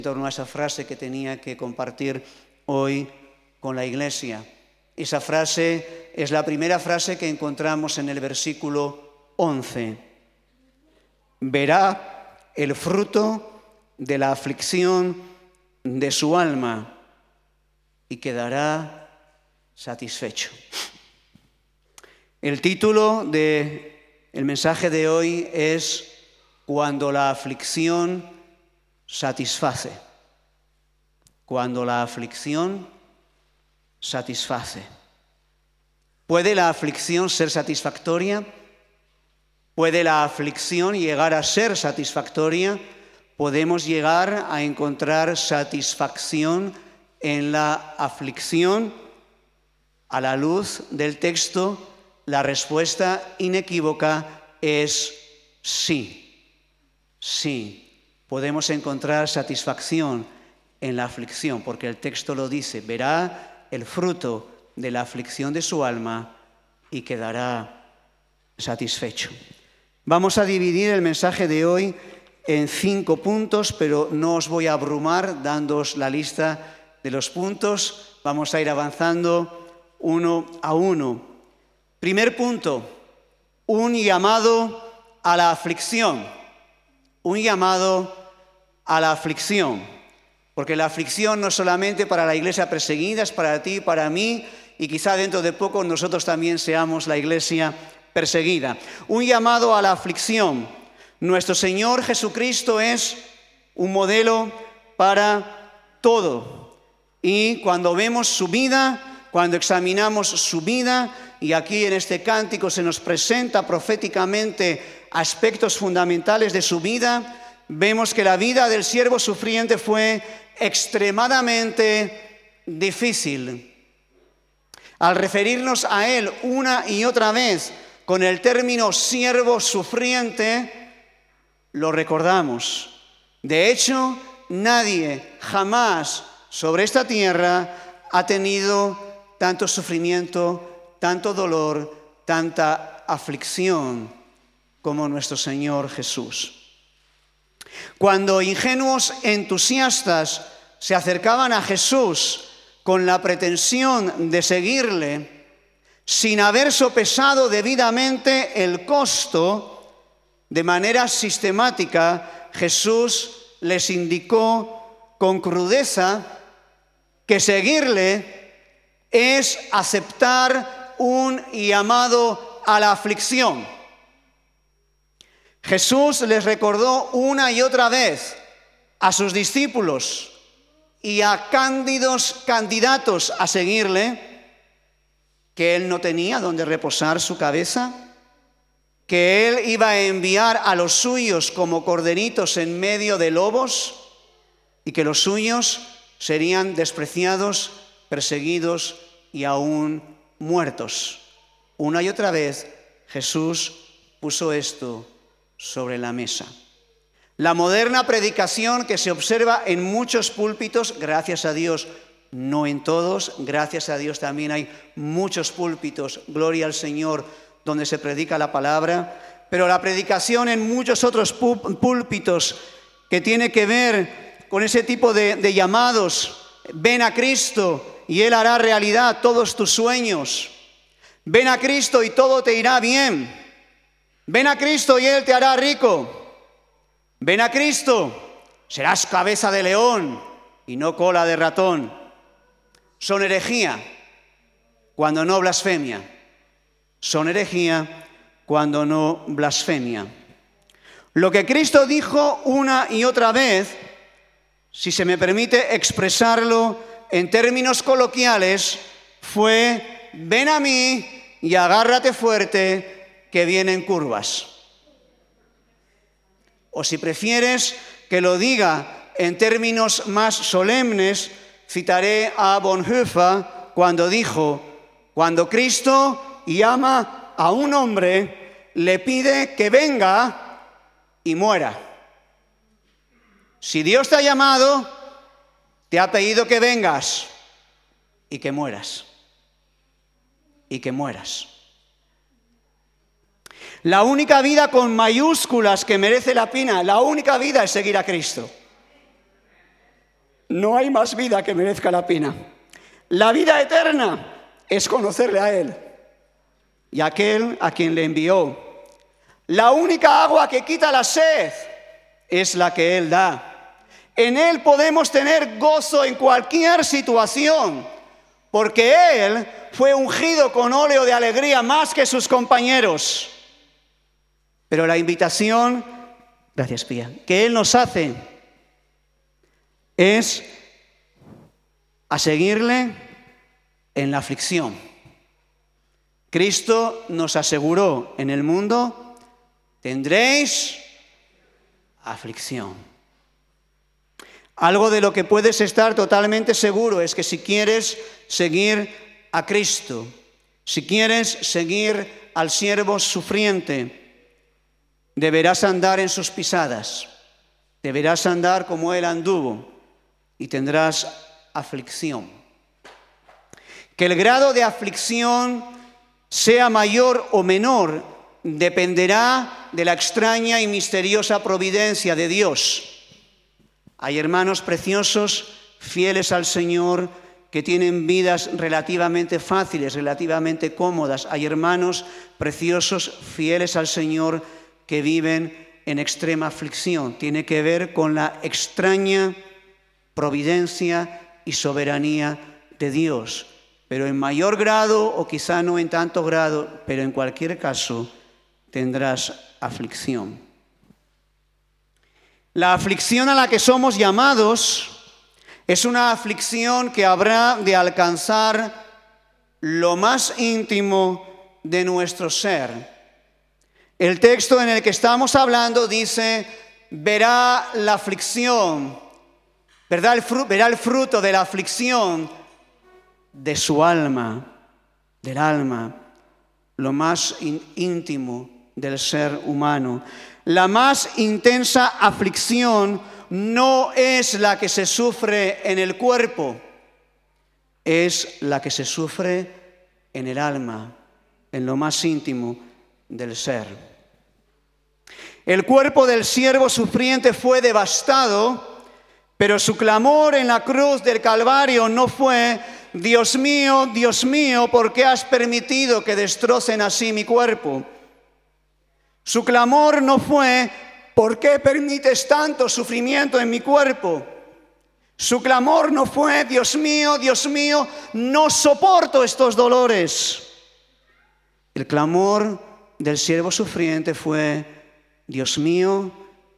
en torno a esa frase que tenía que compartir hoy con la iglesia. Esa frase es la primera frase que encontramos en el versículo 11. Verá el fruto de la aflicción de su alma y quedará satisfecho. El título del mensaje de hoy es Cuando la aflicción satisface. Cuando la aflicción satisface. ¿Puede la aflicción ser satisfactoria? ¿Puede la aflicción llegar a ser satisfactoria? ¿Podemos llegar a encontrar satisfacción en la aflicción? A la luz del texto, la respuesta inequívoca es sí. Sí, podemos encontrar satisfacción en la aflicción, porque el texto lo dice, verá el fruto de la aflicción de su alma y quedará satisfecho. Vamos a dividir el mensaje de hoy en 5 puntos, pero no os voy a abrumar dándoos la lista de los puntos. Vamos a ir avanzando uno a uno. Primer punto, un llamado a la aflicción. Un llamado a la aflicción. Porque la aflicción no es solamente para la iglesia perseguida, es para ti, para mí, y quizá dentro de poco nosotros también seamos la iglesia perseguida. Un llamado a la aflicción. Nuestro Señor Jesucristo es un modelo para todo. Y cuando vemos su vida, cuando examinamos su vida, y aquí en este cántico se nos presenta proféticamente aspectos fundamentales de su vida, vemos que la vida del siervo sufriente fue extremadamente difícil. Al referirnos a él una y otra vez con el término siervo sufriente, lo recordamos. De hecho, nadie jamás sobre esta tierra ha tenido tanto sufrimiento, tanto dolor, tanta aflicción como nuestro Señor Jesús. Cuando ingenuos entusiastas se acercaban a Jesús con la pretensión de seguirle, sin haber sopesado debidamente el costo, de manera sistemática, Jesús les indicó con crudeza que seguirle es aceptar un llamado a la aflicción. Jesús les recordó una y otra vez a sus discípulos y a cándidos candidatos a seguirle que Él no tenía donde reposar su cabeza, que Él iba a enviar a los suyos como corderitos en medio de lobos y que los suyos serían despreciados, perseguidos y aún muertos. Una y otra vez Jesús puso esto sobre la mesa. La moderna predicación que se observa en muchos púlpitos, gracias a Dios, no en todos, gracias a Dios también hay muchos púlpitos, gloria al Señor, donde se predica la palabra, pero la predicación en muchos otros púlpitos que tiene que ver con ese tipo de llamados, ven a Cristo y Él hará realidad todos tus sueños, ven a Cristo y todo te irá bien, ven a Cristo y Él te hará rico. Ven a Cristo, serás cabeza de león y no cola de ratón. Son herejía cuando no blasfemia. Son herejía cuando no blasfemia. Lo que Cristo dijo una y otra vez, si se me permite expresarlo en términos coloquiales, fue: ven a mí y agárrate fuerte que vienen curvas. O si prefieres que lo diga en términos más solemnes, citaré a Bonhoeffer cuando dijo: cuando Cristo llama a un hombre, le pide que venga y muera. Si Dios te ha llamado, te ha pedido que vengas y que mueras. Y que mueras. La única vida con mayúsculas que merece la pena, la única vida es seguir a Cristo. no hay más vida que merezca la pena. La vida eterna es conocerle a Él y a aquel a quien le envió. La única agua que quita la sed es la que Él da. En Él podemos tener gozo en cualquier situación, porque Él fue ungido con óleo de alegría más que sus compañeros. Pero la invitación, gracias Pía, que Él nos hace es a seguirle en la aflicción. Cristo nos aseguró: en el mundo tendréis aflicción. Algo de lo que puedes estar totalmente seguro es que si quieres seguir a Cristo, si quieres seguir al siervo sufriente, deberás andar en sus pisadas, deberás andar como Él anduvo y tendrás aflicción. Que el grado de aflicción sea mayor o menor dependerá de la extraña y misteriosa providencia de Dios. Hay hermanos preciosos, fieles al Señor, que tienen vidas relativamente fáciles, relativamente cómodas. Hay hermanos preciosos, fieles al Señor, que viven en extrema aflicción. Tiene que ver con la extraña providencia y soberanía de Dios. Pero en mayor grado, o quizá no en tanto grado, pero en cualquier caso, tendrás aflicción. La aflicción a la que somos llamados es una aflicción que habrá de alcanzar lo más íntimo de nuestro ser. El texto en el que estamos hablando dice: verá la aflicción, verá el fruto de la aflicción de su alma, del alma, lo más íntimo del ser humano. La más intensa aflicción no es la que se sufre en el cuerpo, es la que se sufre en el alma, en lo más íntimo del ser. El cuerpo del siervo sufriente fue devastado, pero su clamor en la cruz del Calvario no fue: Dios mío, ¿por qué has permitido que destrocen así mi cuerpo? Su clamor no fue: ¿por qué permites tanto sufrimiento en mi cuerpo? Su clamor no fue: Dios mío, no soporto estos dolores. El clamor del siervo sufriente fue: Dios mío,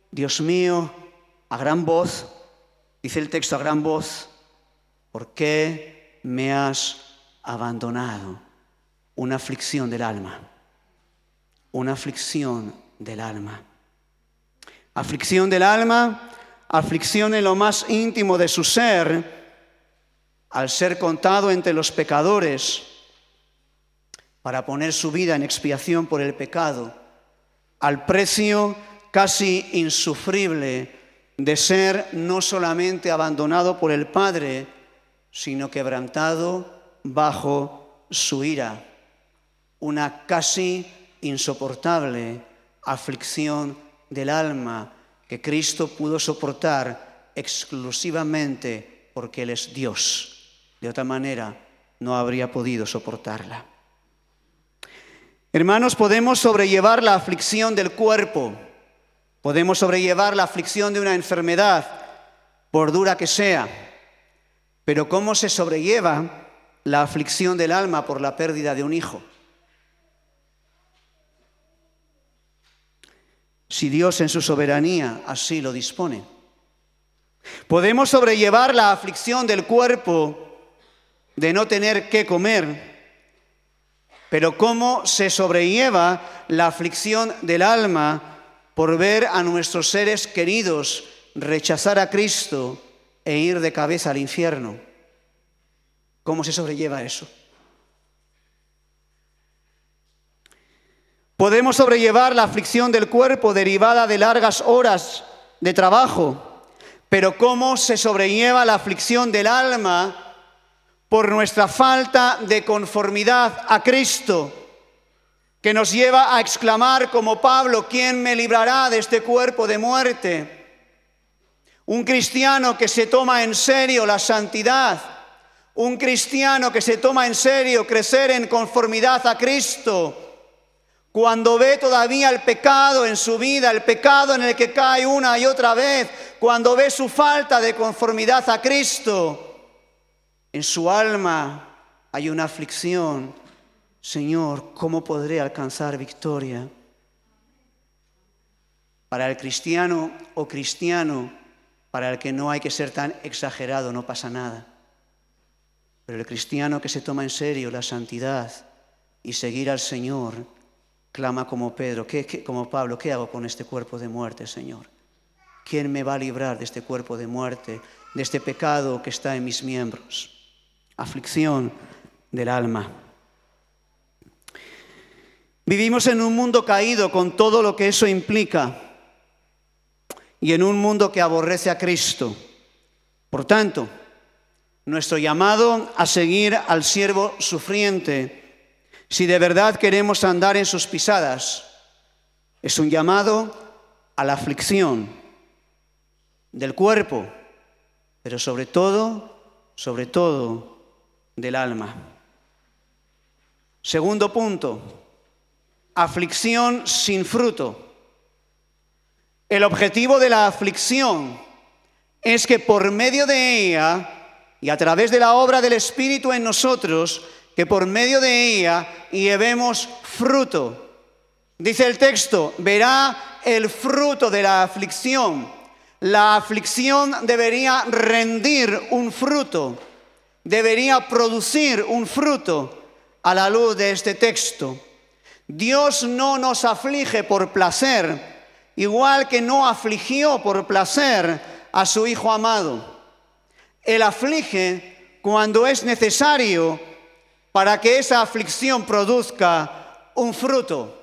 a gran voz, dice el texto, a gran voz, ¿por qué me has abandonado? Una aflicción del alma. Una aflicción del alma. Aflicción del alma, aflicción en lo más íntimo de su ser, al ser contado entre los pecadores para poner su vida en expiación por el pecado, al precio casi insufrible de ser no solamente abandonado por el Padre, sino quebrantado bajo su ira. Una casi insoportable aflicción del alma que Cristo pudo soportar exclusivamente porque Él es Dios. De otra manera, no habría podido soportarla. Hermanos, podemos sobrellevar la aflicción del cuerpo, podemos sobrellevar la aflicción de una enfermedad, por dura que sea, pero ¿cómo se sobrelleva la aflicción del alma por la pérdida de un hijo? Si Dios en su soberanía así lo dispone. Podemos sobrellevar la aflicción del cuerpo de no tener qué comer, pero ¿cómo se sobrelleva la aflicción del alma por ver a nuestros seres queridos rechazar a Cristo e ir de cabeza al infierno? ¿Cómo se sobrelleva eso? Podemos sobrellevar la aflicción del cuerpo derivada de largas horas de trabajo, pero ¿cómo se sobrelleva la aflicción del alma por nuestra falta de conformidad a Cristo, que nos lleva a exclamar como Pablo: ¿quién me librará de este cuerpo de muerte? Un cristiano que se toma en serio la santidad, un cristiano que se toma en serio crecer en conformidad a Cristo, cuando ve todavía el pecado en su vida, el pecado en el que cae una y otra vez, cuando ve su falta de conformidad a Cristo, en su alma hay una aflicción. Señor, ¿cómo podré alcanzar victoria? Para el cristiano o cristiano, para el que no hay que ser tan exagerado, no pasa nada. Pero el cristiano que se toma en serio la santidad y seguir al Señor, clama como Pedro, como Pablo, ¿qué hago con este cuerpo de muerte, Señor? ¿Quién me va a librar de este cuerpo de muerte, de este pecado que está en mis miembros? Aflicción del alma. Vivimos en un mundo caído con todo lo que eso implica y en un mundo que aborrece a Cristo. Por tanto, nuestro llamado a seguir al siervo sufriente, si de verdad queremos andar en sus pisadas, es un llamado a la aflicción del cuerpo, pero sobre todo, del alma. Segundo punto, aflicción sin fruto. El objetivo de la aflicción es que por medio de ella y a través de la obra del Espíritu en nosotros, que por medio de ella llevemos fruto. Dice el texto, verá el fruto de la aflicción. La aflicción debería rendir un fruto, debería producir un fruto a la luz de este texto. Dios no nos aflige por placer, igual que no afligió por placer a su Hijo amado. Él aflige cuando es necesario para que esa aflicción produzca un fruto.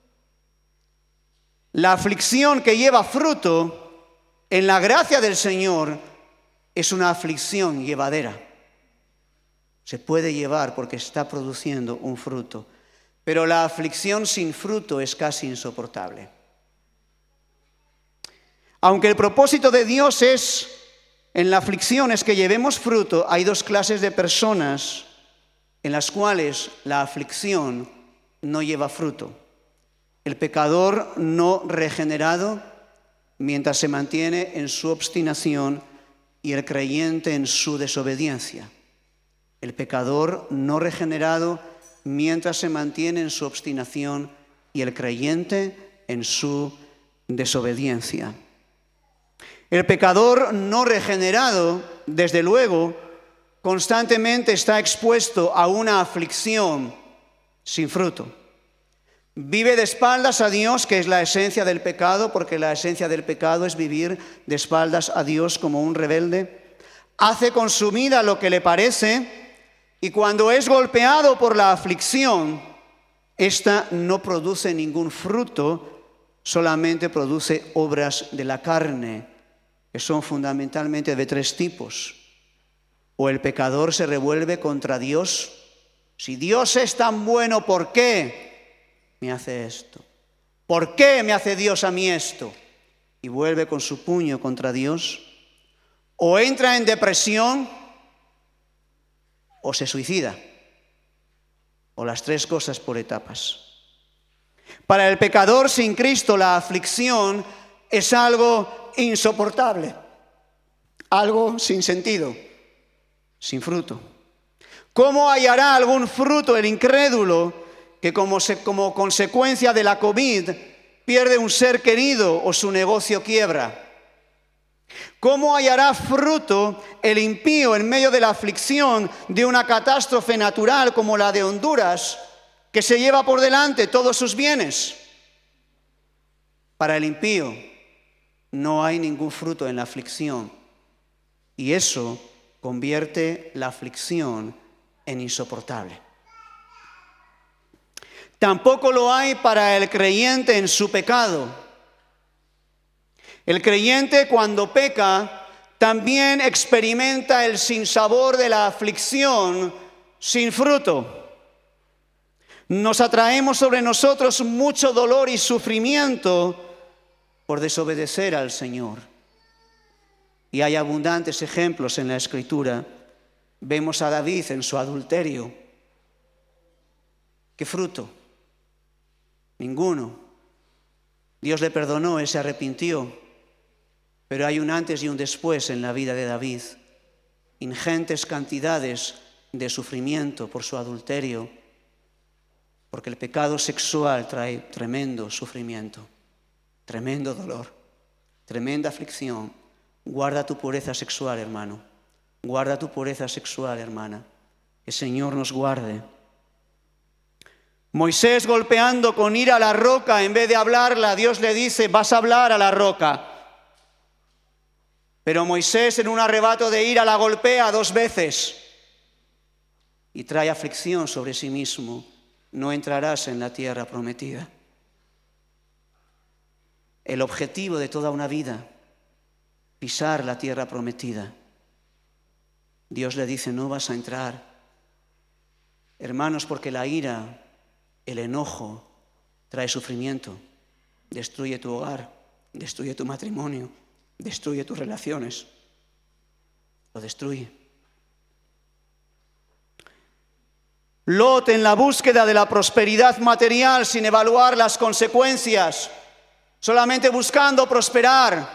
La aflicción que lleva fruto en la gracia del Señor es una aflicción llevadera. Se puede llevar porque está produciendo un fruto. Pero la aflicción sin fruto es casi insoportable. Aunque el propósito de Dios en la aflicción es que llevemos fruto, hay dos clases de personas en las cuales la aflicción no lleva fruto. El pecador no regenerado mientras se mantiene en su obstinación y el creyente en su desobediencia. El pecador no regenerado mientras se mantiene en su obstinación y el creyente en su desobediencia. El pecador no regenerado, desde luego, constantemente está expuesto a una aflicción sin fruto. Vive de espaldas a Dios, que es la esencia del pecado, porque la esencia del pecado es vivir de espaldas a Dios como un rebelde. Hace con su vida lo que le parece y cuando es golpeado por la aflicción, esta no produce ningún fruto, solamente produce obras de la carne, que son fundamentalmente de tres tipos. O el pecador se revuelve contra Dios. Si Dios es tan bueno, ¿por qué me hace esto? ¿Por qué me hace Dios a mí esto? Y vuelve con su puño contra Dios. O entra en depresión, o se suicida. O las tres cosas por etapas. Para el pecador sin Cristo, la aflicción es algo insoportable, algo sin sentido, sin fruto. ¿Cómo hallará algún fruto el incrédulo que como consecuencia de la COVID pierde un ser querido o su negocio quiebra? ¿Cómo hallará fruto el impío en medio de la aflicción de una catástrofe natural como la de Honduras, que se lleva por delante todos sus bienes? Para el impío no hay ningún fruto en la aflicción y eso convierte la aflicción en insoportable. Tampoco lo hay para el creyente en su pecado. El creyente cuando peca también experimenta el sinsabor de la aflicción sin fruto. Nos atraemos sobre nosotros mucho dolor y sufrimiento por desobedecer al Señor. Y hay abundantes ejemplos en la Escritura. Vemos a David en su adulterio. ¿Qué fruto? Ninguno. Dios le perdonó, él se arrepintió. Pero hay un antes y un después en la vida de David. Ingentes cantidades de sufrimiento por su adulterio, porque el pecado sexual trae tremendo sufrimiento, tremendo dolor, tremenda aflicción. Guarda tu pureza sexual, hermano. Guarda tu pureza sexual, hermana. Que el Señor nos guarde. Moisés golpeando con ira a la roca, en vez de hablarla, Dios le dice, vas a hablar a la roca. Pero Moisés en un arrebato de ira la golpea 2 veces y trae aflicción sobre sí mismo. No entrarás en la tierra prometida. El objetivo de toda una vida, pisar la tierra prometida. Dios le dice, no vas a entrar. Hermanos, porque la ira, el enojo, trae sufrimiento, destruye tu hogar, destruye tu matrimonio, destruye tus relaciones, lo destruye. Lot, en la búsqueda de la prosperidad material sin evaluar las consecuencias, solamente buscando prosperar,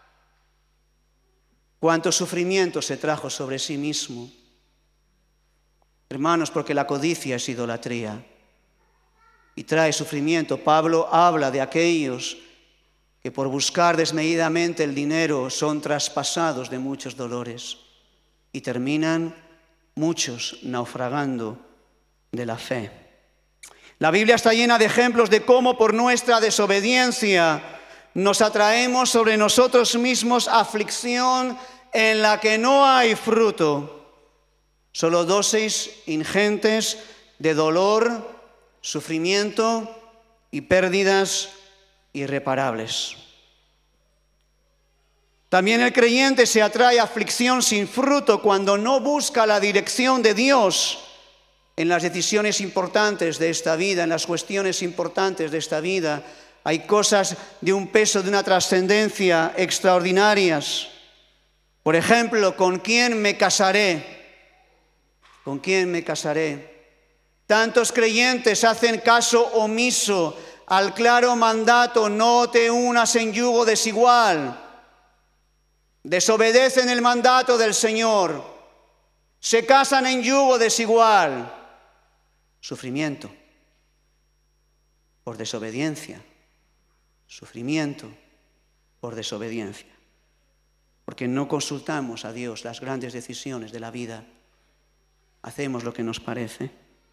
cuánto sufrimiento se trajo sobre sí mismo. Hermanos, porque la codicia es idolatría y trae sufrimiento. Pablo habla de aquellos que por buscar desmedidamente el dinero son traspasados de muchos dolores y terminan muchos naufragando de la fe. La Biblia está llena de ejemplos de cómo por nuestra desobediencia nos atraemos sobre nosotros mismos aflicción en la que no hay fruto. Solo dosis ingentes de dolor, sufrimiento y pérdidas irreparables. También el creyente se atrae a aflicción sin fruto cuando no busca la dirección de Dios en las decisiones importantes de esta vida, en las cuestiones importantes de esta vida. Hay cosas de un peso, de una trascendencia extraordinarias. Por ejemplo, ¿con quién me casaré? ¿Con quién me casaré? Tantos creyentes hacen caso omiso al claro mandato, no te unas en yugo desigual. Desobedecen el mandato del Señor. Se casan en yugo desigual. Sufrimiento por desobediencia. Sufrimiento por desobediencia. Porque no consultamos a Dios las grandes decisiones de la vida. Hacemos lo que nos parece.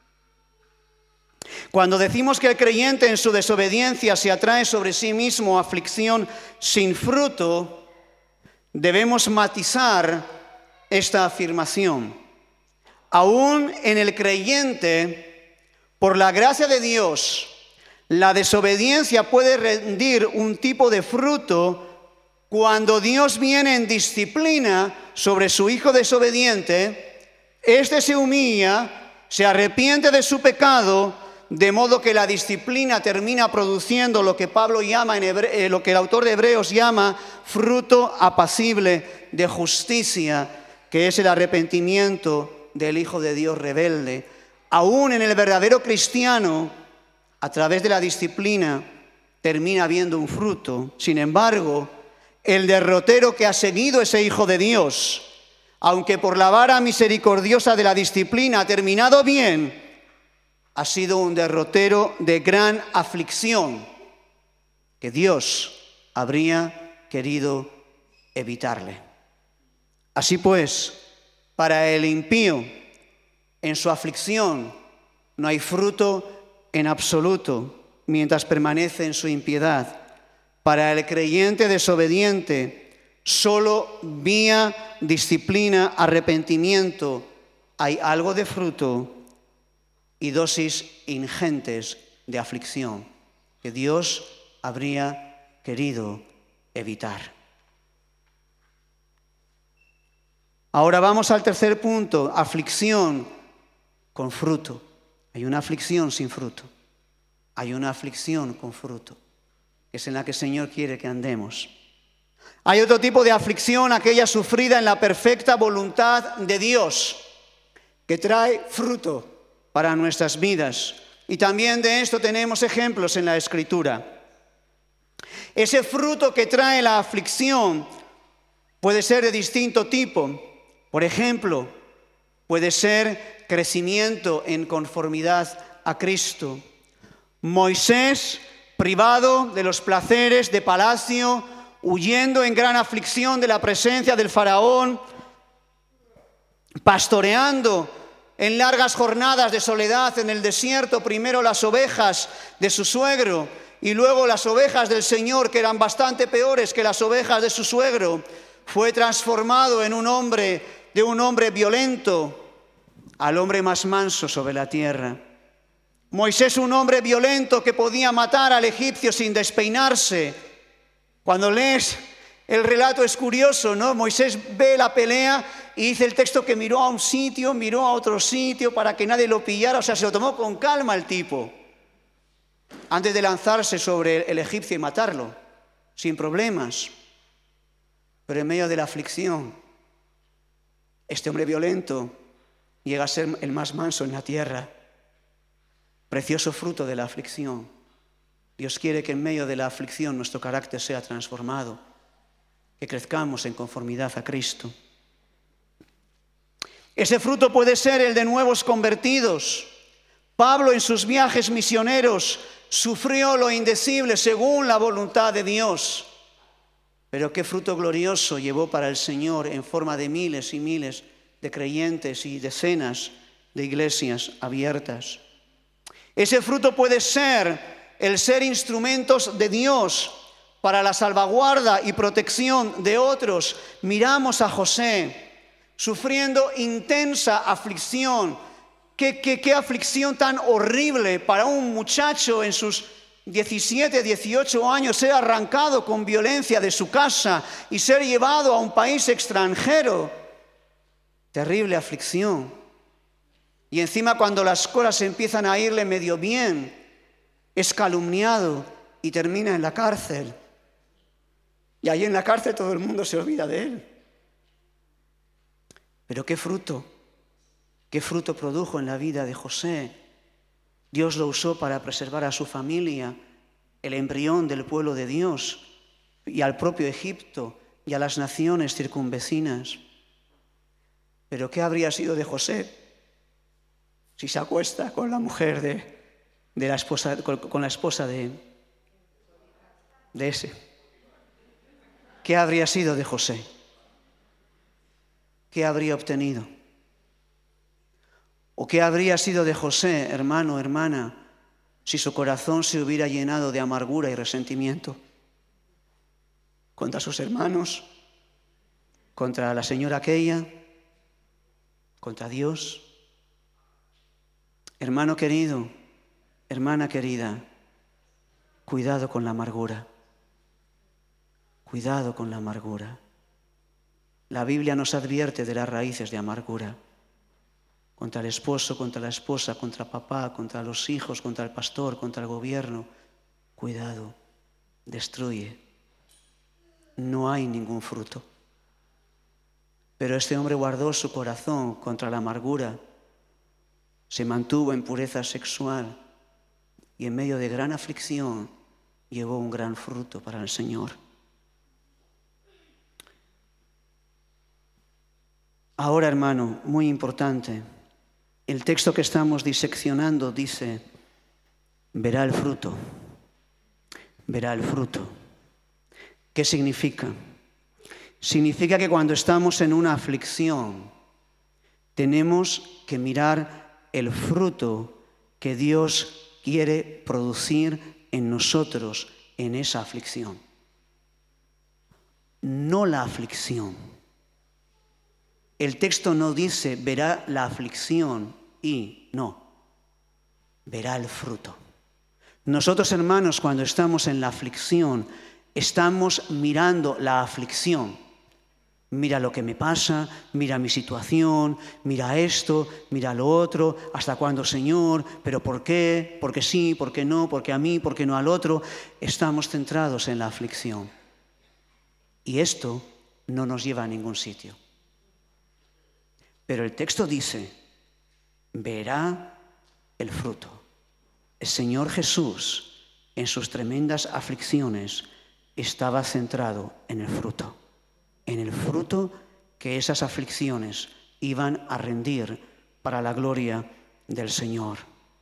Cuando decimos que el creyente en su desobediencia se atrae sobre sí mismo aflicción sin fruto, debemos matizar esta afirmación. Aún en el creyente, por la gracia de Dios, la desobediencia puede rendir un tipo de fruto cuando Dios viene en disciplina sobre su hijo desobediente. Este se humilla, se arrepiente de su pecado, de modo que la disciplina termina produciendo lo que Pablo llama, lo que el autor de Hebreos llama fruto apacible de justicia, que es el arrepentimiento del Hijo de Dios rebelde. Aún en el verdadero cristiano, a través de la disciplina, termina habiendo un fruto. Sin embargo, el derrotero que ha seguido ese Hijo de Dios, aunque por la vara misericordiosa de la disciplina ha terminado bien, ha sido un derrotero de gran aflicción que Dios habría querido evitarle. Así pues, para el impío, en su aflicción no hay fruto en absoluto mientras permanece en su impiedad. Para el creyente desobediente, solo vía disciplina, arrepentimiento, hay algo de fruto y dosis ingentes de aflicción que Dios habría querido evitar. Ahora vamos al tercer punto, aflicción con fruto. Hay una aflicción sin fruto. Hay una aflicción con fruto, que es en la que el Señor quiere que andemos. Hay otro tipo de aflicción, aquella sufrida en la perfecta voluntad de Dios, que trae fruto para nuestras vidas. Y también de esto tenemos ejemplos en la Escritura. Ese fruto que trae la aflicción puede ser de distinto tipo. Por ejemplo, puede ser crecimiento en conformidad a Cristo. Moisés, privado de los placeres de palacio, huyendo en gran aflicción de la presencia del faraón, pastoreando en largas jornadas de soledad en el desierto, primero las ovejas de su suegro y luego las ovejas del Señor, que eran bastante peores que las ovejas de su suegro, fue transformado de un hombre violento al hombre más manso sobre la tierra. Moisés, un hombre violento que podía matar al egipcio sin despeinarse. Cuando lees el relato es curioso, ¿no? Moisés ve la pelea y dice el texto que miró a un sitio, miró a otro sitio para que nadie lo pillara. O sea, se lo tomó con calma el tipo, antes de lanzarse sobre el egipcio y matarlo, sin problemas. Pero en medio de la aflicción, este hombre violento llega a ser el más manso en la tierra. Precioso fruto de la aflicción. Dios quiere que en medio de la aflicción nuestro carácter sea transformado, que crezcamos en conformidad a Cristo. Ese fruto puede ser el de nuevos convertidos. Pablo en sus viajes misioneros sufrió lo indecible según la voluntad de Dios. Pero qué fruto glorioso llevó para el Señor en forma de miles y miles de creyentes y decenas de iglesias abiertas. Ese fruto puede ser el ser instrumentos de Dios para la salvaguarda y protección de otros. Miramos a José sufriendo intensa aflicción. Qué aflicción tan horrible para un muchacho en sus 17, 18 años, ser arrancado con violencia de su casa y ser llevado a un país extranjero. Terrible aflicción. Y encima cuando las cosas empiezan a irle medio bien, es calumniado y termina en la cárcel. Y allí en la cárcel todo el mundo se olvida de él. Pero qué fruto produjo en la vida de José. Dios lo usó para preservar a su familia, el embrión del pueblo de Dios, y al propio Egipto y a las naciones circunvecinas. Pero ¿qué habría sido de José si se acuesta con la mujer de la esposa, con la esposa de ese? ¿Qué habría sido de José? ¿Qué habría obtenido? ¿O qué habría sido de José, hermano, hermana, si su corazón se hubiera llenado de amargura y resentimiento contra sus hermanos, contra la señora aquella, contra Dios? Hermano querido, hermana querida, cuidado con la amargura. Cuidado con la amargura. La Biblia nos advierte de las raíces de amargura. Contra el esposo, contra la esposa, contra papá, contra los hijos, contra el pastor, contra el gobierno. Cuidado, destruye. No hay ningún fruto. Pero este hombre guardó su corazón contra la amargura. Se mantuvo en pureza sexual y en medio de gran aflicción llevó un gran fruto para el Señor. Ahora, hermano, muy importante, el texto que estamos diseccionando dice, verá el fruto, verá el fruto. ¿Qué significa? Significa que cuando estamos en una aflicción, tenemos que mirar el fruto que Dios quiere producir en nosotros en esa aflicción. No la aflicción. El texto no dice verá la aflicción y no, verá el fruto. Nosotros, hermanos, cuando estamos en la aflicción, estamos mirando la aflicción. Mira lo que me pasa, mira mi situación, mira esto, mira lo otro, ¿hasta cuándo, Señor? ¿Pero por qué? ¿Por qué sí? ¿Por qué no? ¿Por qué a mí? ¿Por qué no al otro? Estamos centrados en la aflicción. Y esto no nos lleva a ningún sitio. Pero el texto dice, verá el fruto. El Señor Jesús, en sus tremendas aflicciones, estaba centrado en el fruto que esas aflicciones iban a rendir para la gloria del Señor.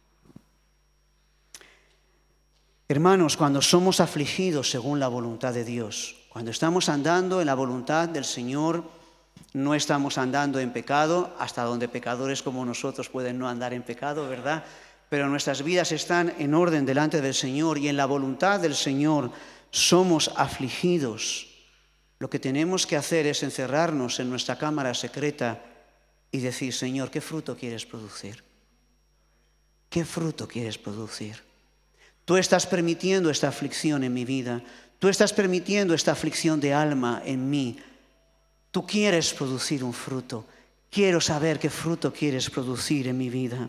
Hermanos, cuando somos afligidos según la voluntad de Dios, cuando estamos andando en la voluntad del Señor, no estamos andando en pecado, hasta donde pecadores como nosotros pueden no andar en pecado, ¿verdad? Pero nuestras vidas están en orden delante del Señor y en la voluntad del Señor somos afligidos. Lo que tenemos que hacer es encerrarnos en nuestra cámara secreta y decir, Señor, ¿qué fruto quieres producir? ¿Qué fruto quieres producir? Tú estás permitiendo esta aflicción en mi vida. Tú estás permitiendo esta aflicción de alma en mí. Tú quieres producir un fruto. Quiero saber qué fruto quieres producir en mi vida.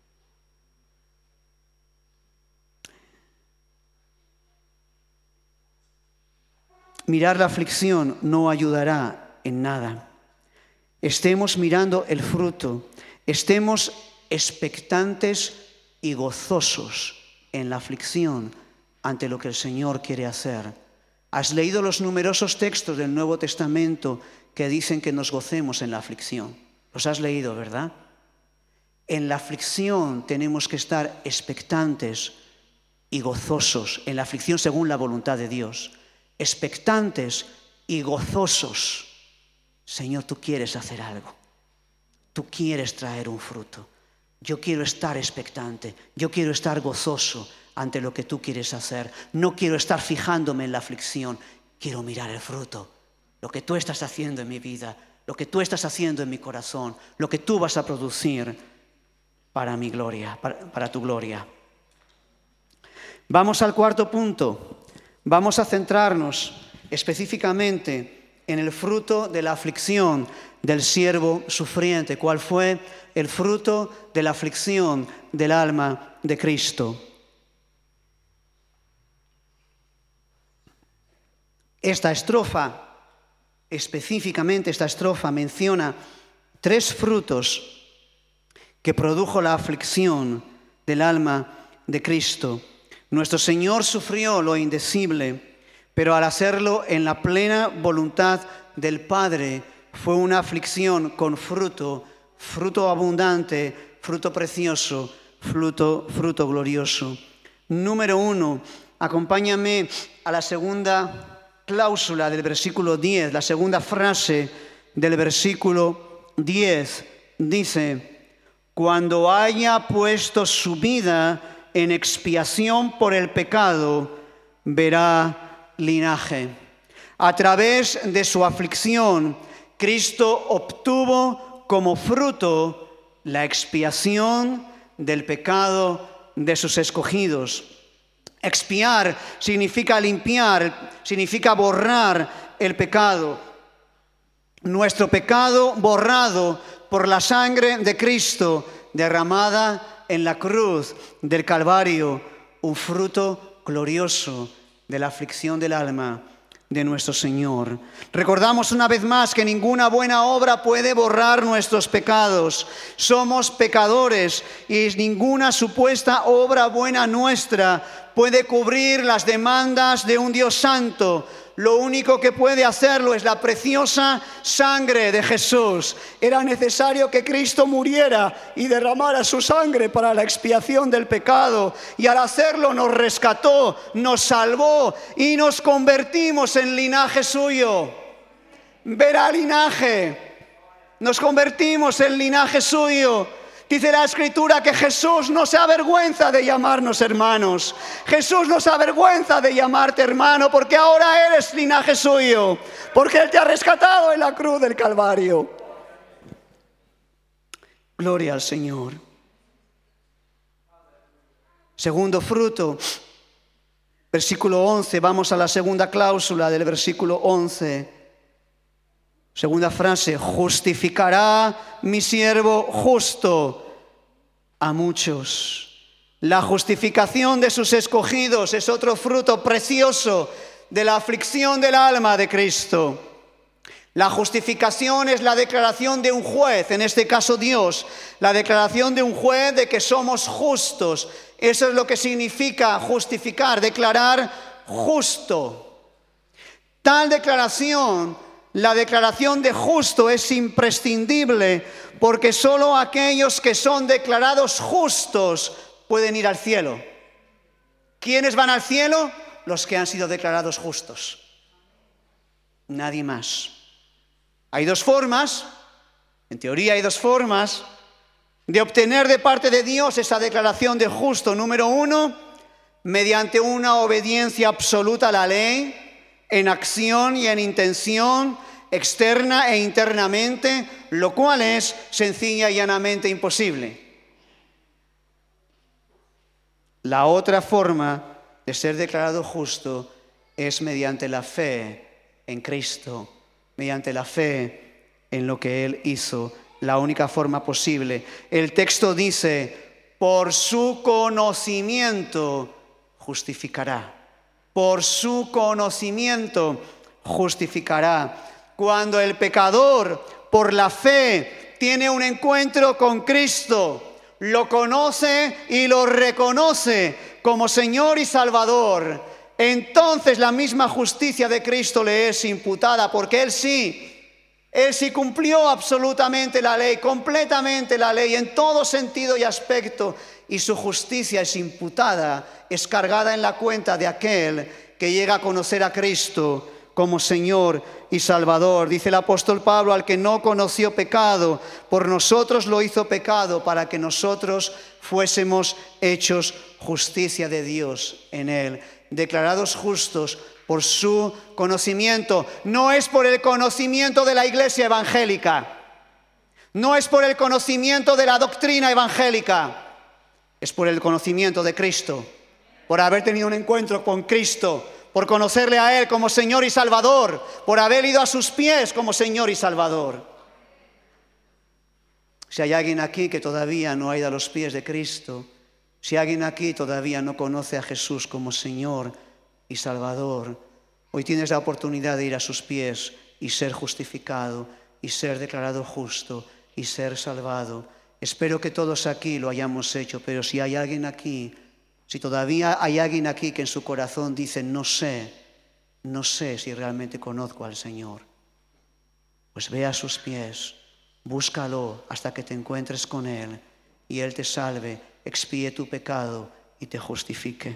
Mirar la aflicción no ayudará en nada. Estemos mirando el fruto. Estemos expectantes y gozosos en la aflicción ante lo que el Señor quiere hacer. Has leído los numerosos textos del Nuevo Testamento que dicen que nos gocemos en la aflicción. Los has leído, ¿verdad? En la aflicción tenemos que estar expectantes y gozosos, en la aflicción según la voluntad de Dios. Expectantes y gozosos. Señor, tú quieres hacer algo. Tú quieres traer un fruto. Yo quiero estar expectante. Yo quiero estar gozoso ante lo que tú quieres hacer. No quiero estar fijándome en la aflicción. Quiero mirar el fruto. Lo que tú estás haciendo en mi vida. Lo que tú estás haciendo en mi corazón. Lo que tú vas a producir para mi gloria, para tu gloria. Vamos al cuarto punto. Vamos a centrarnos específicamente en el fruto de la aflicción del siervo sufriente. ¿Cuál fue el fruto de la aflicción del alma de Cristo? Esta estrofa, específicamente esta estrofa, menciona 3 frutos que produjo la aflicción del alma de Cristo. Nuestro Señor sufrió lo indecible, pero al hacerlo en la plena voluntad del Padre, fue una aflicción con fruto, fruto abundante, fruto precioso, fruto glorioso. Número 1, acompáñame a la segunda cláusula del versículo 10, la segunda frase del versículo 10, dice, cuando haya puesto su vida en expiación por el pecado, verá linaje. A través de su aflicción, Cristo obtuvo como fruto la expiación del pecado de sus escogidos. Expiar significa limpiar, significa borrar el pecado. Nuestro pecado borrado por la sangre de Cristo derramada en la cruz del Calvario, un fruto glorioso de la aflicción del alma de nuestro Señor. Recordamos una vez más que ninguna buena obra puede borrar nuestros pecados. Somos pecadores y ninguna supuesta obra buena nuestra puede cubrir las demandas de un Dios santo. Lo único que puede hacerlo es la preciosa sangre de Jesús. Era necesario que Cristo muriera y derramara su sangre para la expiación del pecado. Y al hacerlo nos rescató, nos salvó y nos convertimos en linaje suyo. Verá linaje. Nos convertimos en linaje suyo. Dice la Escritura que Jesús no se avergüenza de llamarnos hermanos. Jesús no se avergüenza de llamarte hermano porque ahora eres linaje suyo. Porque Él te ha rescatado en la cruz del Calvario. Gloria al Señor. Segundo fruto, versículo 11. Vamos a la segunda cláusula del versículo 11. Segunda frase, justificará mi siervo justo a muchos. La justificación de sus escogidos es otro fruto precioso de la aflicción del alma de Cristo. La justificación es la declaración de un juez, en este caso Dios, la declaración de un juez de que somos justos. Eso es lo que significa justificar, declarar justo. Tal declaración, la declaración de justo, es imprescindible porque solo aquellos que son declarados justos pueden ir al cielo. ¿Quiénes van al cielo? Los que han sido declarados justos. Nadie más. Hay dos formas, en teoría hay dos formas de obtener de parte de Dios esa declaración de justo. Número uno, mediante una obediencia absoluta a la ley, en acción y en intención, externa e internamente, lo cual es sencilla y llanamente imposible. La otra forma de ser declarado justo es mediante la fe en Cristo, mediante la fe en lo que Él hizo, la única forma posible. El texto dice, por su conocimiento justificará. Por su conocimiento justificará. Cuando el pecador, por la fe, tiene un encuentro con Cristo, lo conoce y lo reconoce como Señor y Salvador, entonces la misma justicia de Cristo le es imputada, porque Él sí cumplió absolutamente la ley, completamente la ley, en todo sentido y aspecto, y su justicia es imputada, es cargada en la cuenta de aquel que llega a conocer a Cristo como Señor y Salvador. Dice el apóstol Pablo, al que no conoció pecado, por nosotros lo hizo pecado, para que nosotros fuésemos hechos justicia de Dios en Él. Declarados justos por su conocimiento. No es por el conocimiento de la iglesia evangélica, no es por el conocimiento de la doctrina evangélica, es por el conocimiento de Cristo, por haber tenido un encuentro con Cristo, por conocerle a Él como Señor y Salvador, por haber ido a sus pies como Señor y Salvador. Si hay alguien aquí que todavía no ha ido a los pies de Cristo, si alguien aquí todavía no conoce a Jesús como Señor y Salvador, hoy tienes la oportunidad de ir a sus pies y ser justificado y ser declarado justo y ser salvado. Espero que todos aquí lo hayamos hecho, pero si hay alguien aquí, si todavía hay alguien aquí que en su corazón dice, no sé si realmente conozco al Señor, pues ve a sus pies, búscalo hasta que te encuentres con Él y Él te salve, expíe tu pecado y te justifique.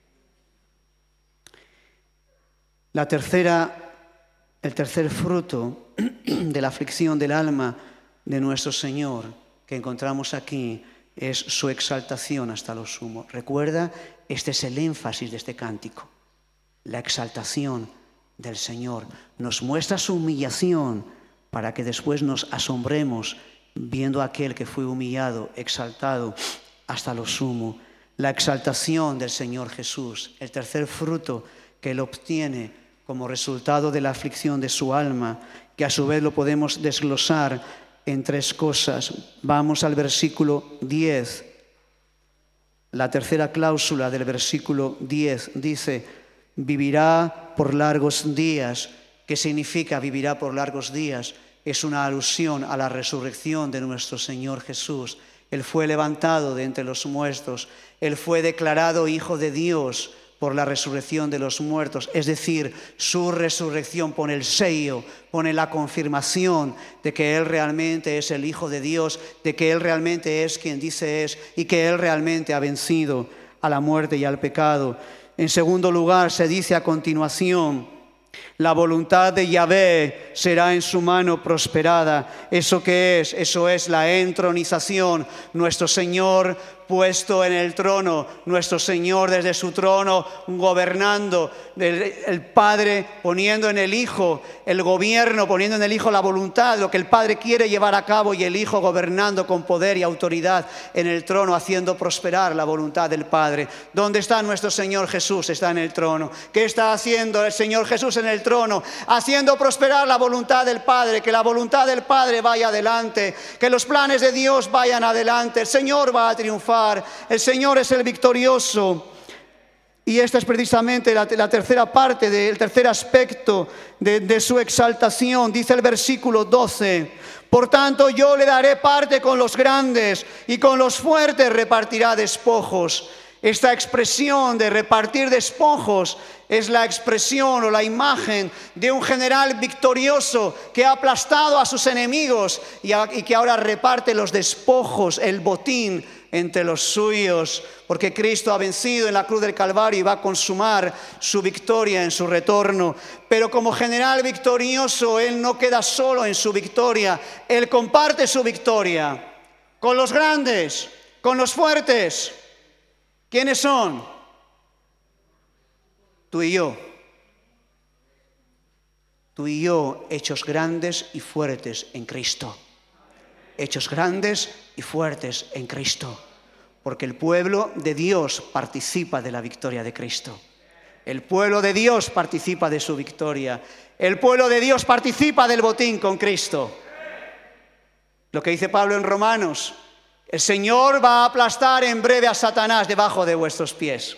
El tercer fruto de la aflicción del alma de nuestro Señor que encontramos aquí es su exaltación hasta lo sumo. Recuerda, este es el énfasis de este cántico. La exaltación del Señor nos muestra su humillación para que después nos asombremos viendo a aquel que fue humillado, exaltado hasta lo sumo. La exaltación del Señor Jesús, el tercer fruto que Él obtiene como resultado de la aflicción de su alma, que a su vez lo podemos desglosar en tres cosas. Vamos al versículo 10. La tercera cláusula del versículo 10 dice, vivirá por largos días. ¿Qué significa vivirá por largos días? Es una alusión a la resurrección de nuestro Señor Jesús. Él fue levantado de entre los muertos. Él fue declarado Hijo de Dios por la resurrección de los muertos. Es decir, su resurrección pone el sello, pone la confirmación de que Él realmente es el Hijo de Dios, de que Él realmente es quien dice es y que Él realmente ha vencido a la muerte y al pecado. En segundo lugar, se dice a continuación, la voluntad de Yahvé será en su mano prosperada. ¿Eso qué es? Eso es la entronización. Nuestro Señor puesto en el trono, nuestro Señor desde su trono gobernando, el Padre poniendo en el Hijo el gobierno, poniendo en el Hijo la voluntad, lo que el Padre quiere llevar a cabo, y el Hijo gobernando con poder y autoridad en el trono, haciendo prosperar la voluntad del Padre. ¿Dónde está nuestro Señor Jesús? Está en el trono. ¿Qué está haciendo el Señor Jesús en el trono? Haciendo prosperar la voluntad del Padre, que la voluntad del Padre vaya adelante, que los planes de Dios vayan adelante. El Señor va a triunfar. El Señor es el victorioso. Y esta es precisamente la tercera parte, el tercer aspecto de su exaltación. Dice el versículo 12: por tanto yo le daré parte con los grandes y con los fuertes repartirá despojos. Esta expresión de repartir despojos es la expresión o la imagen de un general victorioso que ha aplastado a sus enemigos y que ahora reparte los despojos, el botín, entre los suyos, porque Cristo ha vencido en la cruz del Calvario y va a consumar su victoria en su retorno. Pero como general victorioso, Él no queda solo en su victoria, Él comparte su victoria con los grandes, con los fuertes. ¿Quiénes son? Tú y yo. Tú y yo, hechos grandes y fuertes en Cristo. Hechos grandes y fuertes en Cristo. Porque el pueblo de Dios participa de la victoria de Cristo. El pueblo de Dios participa de su victoria. El pueblo de Dios participa del botín con Cristo. Lo que dice Pablo en Romanos: el Señor va a aplastar en breve a Satanás debajo de vuestros pies.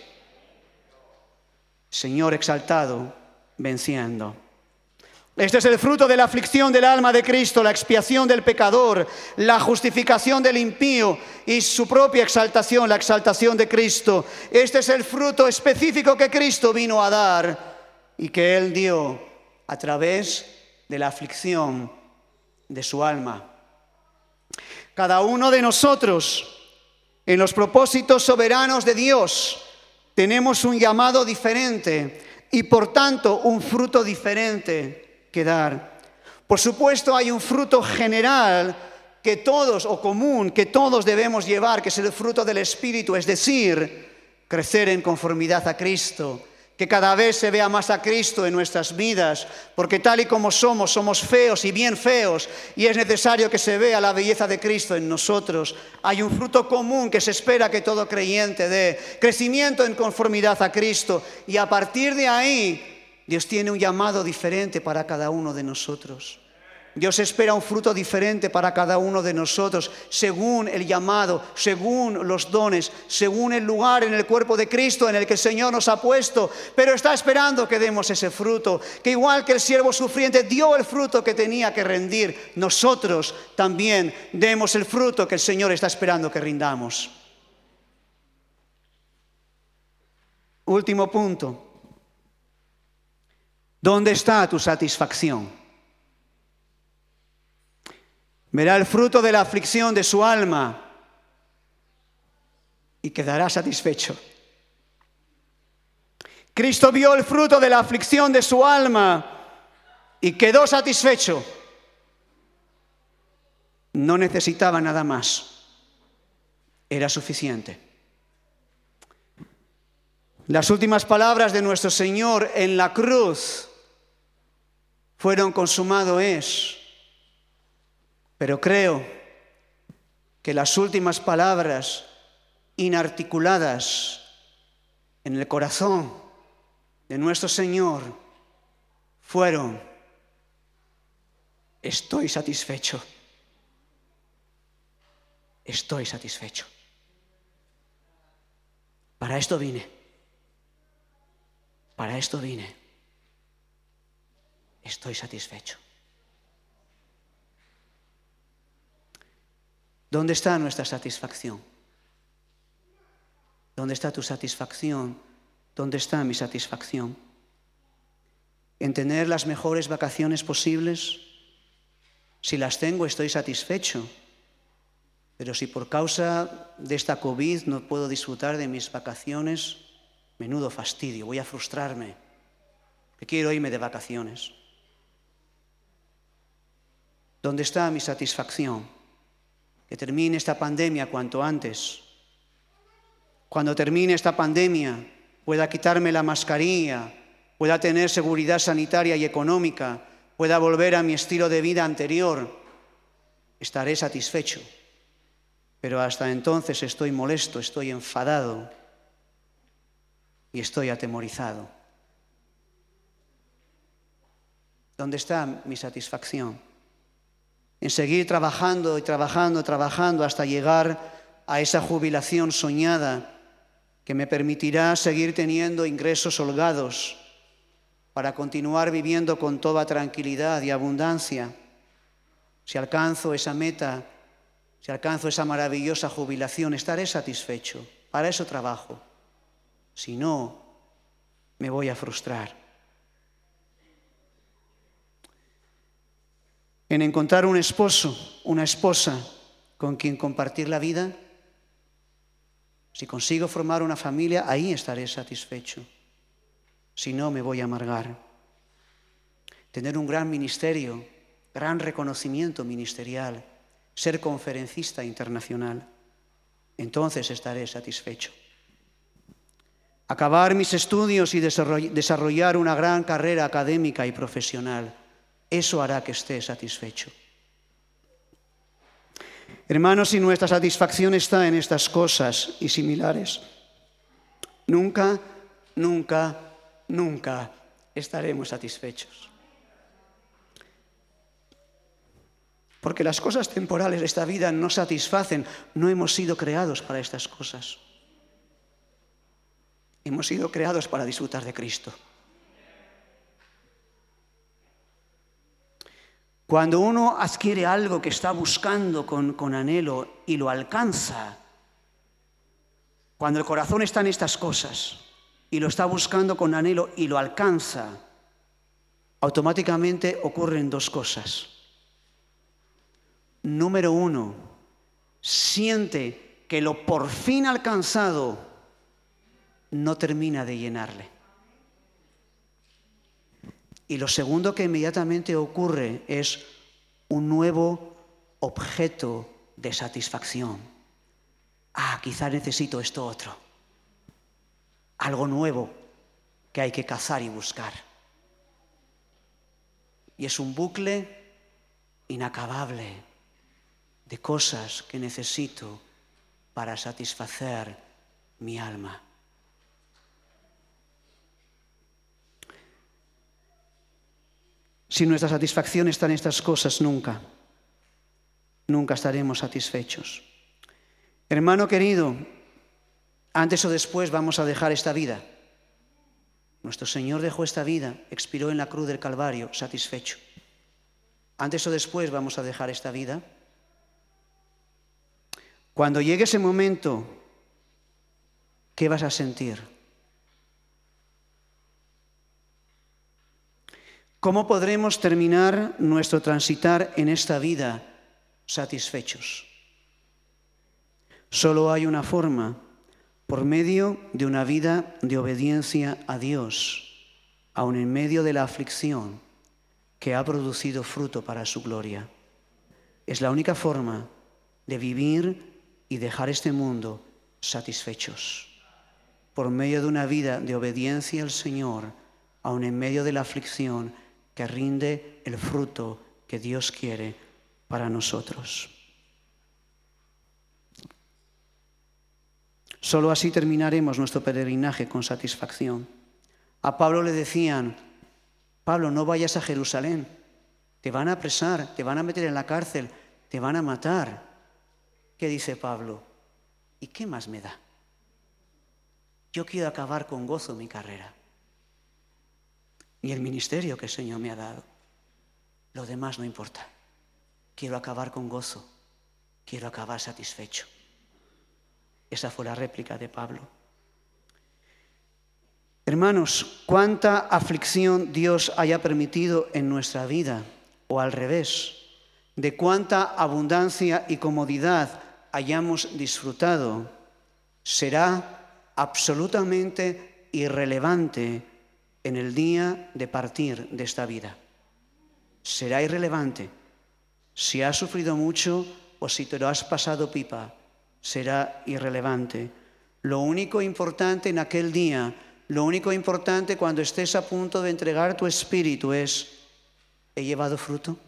Señor exaltado, venciendo. Este es el fruto de la aflicción del alma de Cristo, la expiación del pecador, la justificación del impío y su propia exaltación, la exaltación de Cristo. Este es el fruto específico que Cristo vino a dar y que Él dio a través de la aflicción de su alma. Cada uno de nosotros, en los propósitos soberanos de Dios, tenemos un llamado diferente y por tanto un fruto diferente que dar. Por supuesto, hay un fruto general que todos, o común, que todos debemos llevar, que es el fruto del Espíritu, es decir, crecer en conformidad a Cristo, que cada vez se vea más a Cristo en nuestras vidas, porque tal y como somos feos y bien feos, y es necesario que se vea la belleza de Cristo en nosotros. Hay un fruto común que se espera que todo creyente dé, crecimiento en conformidad a Cristo, y a partir de ahí Dios tiene un llamado diferente para cada uno de nosotros. Dios espera un fruto diferente para cada uno de nosotros, según el llamado, según los dones, según el lugar en el cuerpo de Cristo en el que el Señor nos ha puesto. Pero está esperando que demos ese fruto, que igual que el siervo sufriente dio el fruto que tenía que rendir, nosotros también demos el fruto que el Señor está esperando que rindamos. Último punto. ¿Dónde está tu satisfacción? Verá el fruto de la aflicción de su alma y quedará satisfecho. Cristo vio el fruto de la aflicción de su alma y quedó satisfecho. No necesitaba nada más. Era suficiente. Las últimas palabras de nuestro Señor en la cruz fueron: consumado es. Pero creo que las últimas palabras inarticuladas en el corazón de nuestro Señor fueron: estoy satisfecho. Estoy satisfecho. Para esto vine. Para esto vine. Estoy satisfecho. ¿Dónde está nuestra satisfacción? ¿Dónde está tu satisfacción? ¿Dónde está mi satisfacción? ¿En tener las mejores vacaciones posibles? Si las tengo, estoy satisfecho. Pero si por causa de esta COVID no puedo disfrutar de mis vacaciones, menudo fastidio, voy a frustrarme, que quiero irme de vacaciones. ¿Dónde está mi satisfacción? Que termine esta pandemia cuanto antes. Cuando termine esta pandemia, pueda quitarme la mascarilla, pueda tener seguridad sanitaria y económica, pueda volver a mi estilo de vida anterior, estaré satisfecho. Pero hasta entonces estoy molesto, estoy enfadado y estoy atemorizado. ¿Dónde está mi satisfacción? En seguir trabajando y trabajando hasta llegar a esa jubilación soñada que me permitirá seguir teniendo ingresos holgados para continuar viviendo con toda tranquilidad y abundancia. Si alcanzo esa meta, si alcanzo esa maravillosa jubilación, estaré satisfecho. Para eso trabajo. Si no, me voy a frustrar. En encontrar un esposo, una esposa con quien compartir la vida, si consigo formar una familia, ahí estaré satisfecho. Si no, me voy a amargar. Tener un gran ministerio, gran reconocimiento ministerial, ser conferencista internacional, entonces estaré satisfecho. Acabar mis estudios y desarrollar una gran carrera académica y profesional, eso hará que esté satisfecho. Hermanos, si nuestra satisfacción está en estas cosas y similares, nunca estaremos satisfechos. Porque las cosas temporales de esta vida no satisfacen. No hemos sido creados para estas cosas. Hemos sido creados para disfrutar de Cristo. Cuando uno adquiere algo que está buscando con anhelo y lo alcanza, cuando el corazón está en estas cosas y lo está buscando con anhelo y lo alcanza, automáticamente ocurren dos cosas. Número uno, siente que lo por fin alcanzado no termina de llenarle. Y lo segundo que inmediatamente ocurre es un nuevo objeto de satisfacción. Quizá necesito esto otro. Algo nuevo que hay que cazar y buscar. Y es un bucle inacabable de cosas que necesito para satisfacer mi alma. Si nuestra satisfacción está en estas cosas, nunca estaremos satisfechos. Hermano querido, antes o después vamos a dejar esta vida. Nuestro Señor dejó esta vida, expiró en la cruz del Calvario, satisfecho. Antes o después vamos a dejar esta vida. Cuando llegue ese momento, ¿qué vas a sentir? ¿Cómo podremos terminar nuestro transitar en esta vida satisfechos? Solo hay una forma, por medio de una vida de obediencia a Dios, aun en medio de la aflicción que ha producido fruto para su gloria. Es la única forma de vivir y dejar este mundo satisfechos. Por medio de una vida de obediencia al Señor, aun en medio de la aflicción que rinde el fruto que Dios quiere para nosotros. Solo así terminaremos nuestro peregrinaje con satisfacción. A Pablo le decían: Pablo, no vayas a Jerusalén, te van a apresar, te van a meter en la cárcel, te van a matar. ¿Qué dice Pablo? ¿Y qué más me da? Yo quiero acabar con gozo mi carrera y el ministerio que el Señor me ha dado. Lo demás no importa. Quiero acabar con gozo, quiero acabar satisfecho. Esa fue la réplica de Pablo. Hermanos, cuánta aflicción Dios haya permitido en nuestra vida, o al revés, de cuánta abundancia y comodidad hayamos disfrutado, será absolutamente irrelevante en el día de partir de esta vida. Será irrelevante. Si has sufrido mucho o si te lo has pasado pipa, será irrelevante. Lo único importante en aquel día, lo único importante cuando estés a punto de entregar tu espíritu es: ¿he llevado fruto?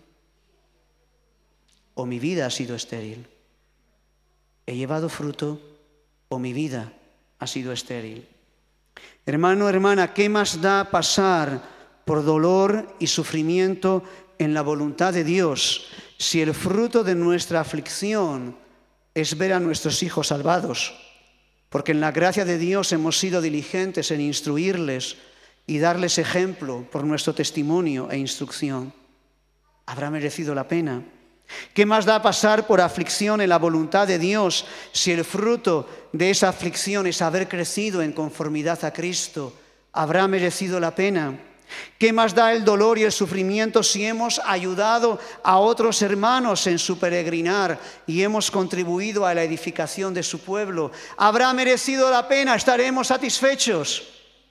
¿O mi vida ha sido estéril? ¿He llevado fruto o mi vida ha sido estéril? Hermano, hermana, ¿qué más da pasar por dolor y sufrimiento en la voluntad de Dios si el fruto de nuestra aflicción es ver a nuestros hijos salvados, porque en la gracia de Dios hemos sido diligentes en instruirles y darles ejemplo por nuestro testimonio e instrucción. ¿Habrá merecido la pena? ¿Qué más da pasar por aflicción en la voluntad de Dios si el fruto de esa aflicción es haber crecido en conformidad a Cristo? ¿Habrá merecido la pena? ¿Qué más da el dolor y el sufrimiento si hemos ayudado a otros hermanos en su peregrinar y hemos contribuido a la edificación de su pueblo? ¿Habrá merecido la pena? ¿Estaremos satisfechos?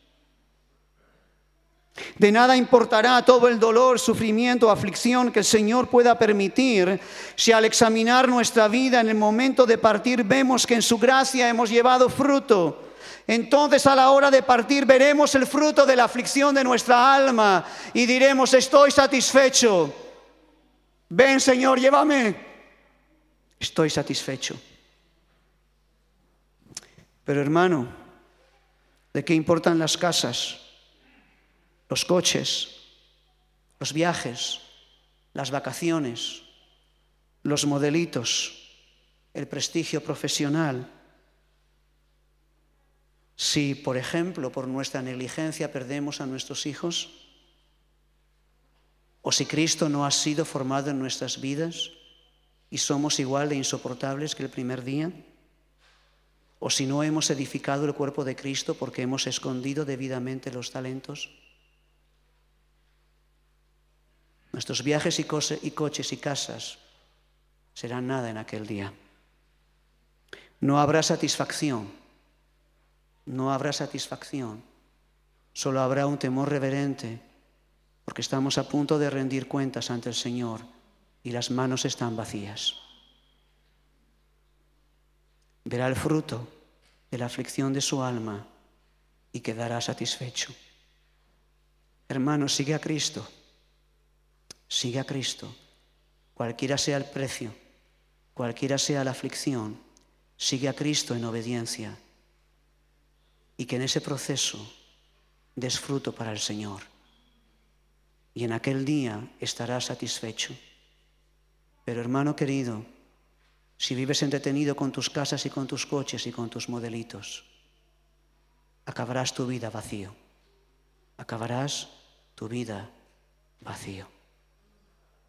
De nada importará todo el dolor, sufrimiento, aflicción que el Señor pueda permitir si al examinar nuestra vida en el momento de partir vemos que en su gracia hemos llevado fruto. Entonces a la hora de partir veremos el fruto de la aflicción de nuestra alma y diremos: estoy satisfecho. Ven, Señor, llévame. Estoy satisfecho. Pero hermano, ¿de qué importan las casas, los coches, los viajes, las vacaciones, los modelitos, el prestigio profesional? Si, por ejemplo, por nuestra negligencia perdemos a nuestros hijos, o si Cristo no ha sido formado en nuestras vidas y somos igual de insoportables que el primer día, o si no hemos edificado el cuerpo de Cristo porque hemos escondido debidamente los talentos. Nuestros viajes y coches y casas serán nada en aquel día. No habrá satisfacción. No habrá satisfacción, solo habrá un temor reverente, porque estamos a punto de rendir cuentas ante el Señor y las manos están vacías. Verá el fruto de la aflicción de su alma y quedará satisfecho. Hermano, sigue a Cristo, sigue a Cristo, cualquiera sea el precio, cualquiera sea la aflicción, sigue a Cristo en obediencia. Y que en ese proceso des fruto para el Señor. Y en aquel día estarás satisfecho. Pero hermano querido, si vives entretenido con tus casas y con tus coches y con tus modelitos, acabarás tu vida vacío. Acabarás tu vida vacío.